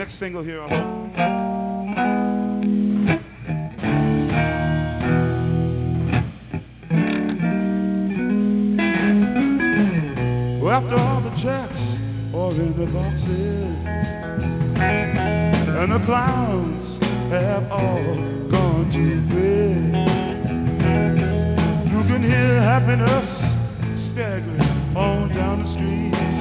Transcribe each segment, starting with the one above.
next single here, I hope. Well, after all the checks are in the boxes and the clowns have all gone to bed, you can hear happiness staggering on down the street.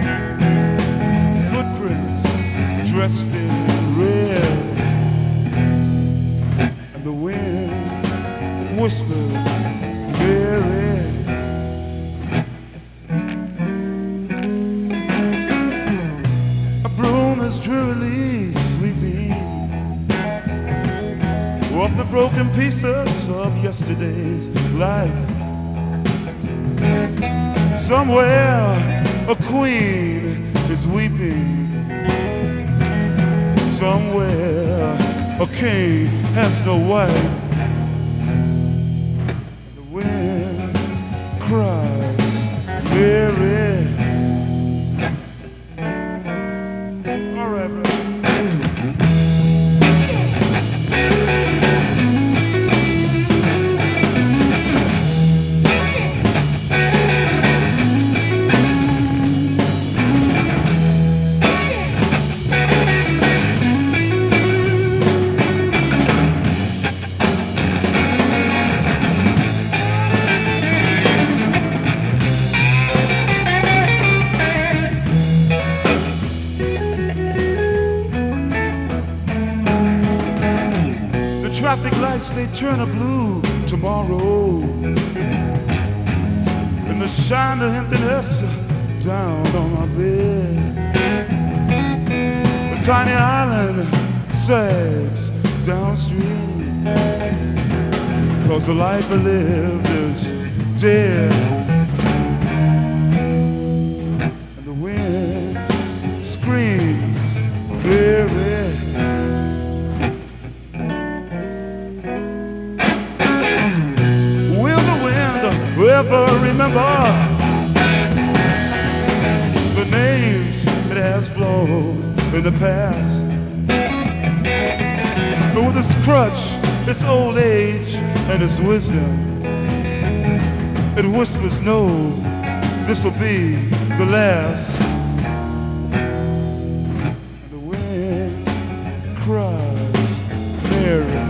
Footprints dressed in red, and the wind whispers very. A broom is drearily sweeping up the broken pieces of yesterday's life. Somewhere a queen is weeping. Somewhere a king has no wife. The wind cries, Mary. All right, brother. Traffic lights, they turn a blue tomorrow, and the shine of emptiness down on my bed. The tiny island sags downstream, 'cause the life I lived is dead. And the wind screams, Mary. Ever remember the names it has blown in the past? But with its crutch, its old age, and its wisdom, it whispers, no, this'll be the last. And the wind cries, Mary.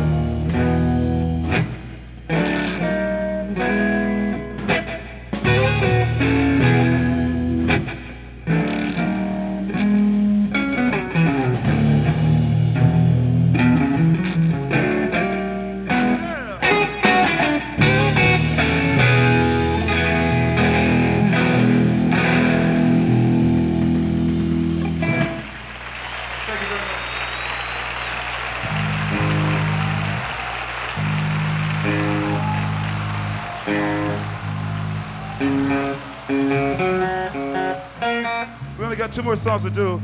We only got 2 more songs to do.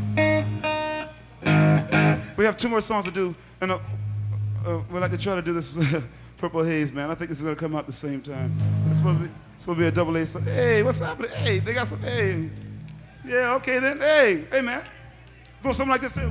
We have 2 more songs to do, and we'd like to try to do this Purple Haze, man. I think this is gonna come out at the same time. It's supposed to be a double A song. Hey, what's happening? Hey, they got some. Hey, yeah, okay then. Hey, man, go something like this here.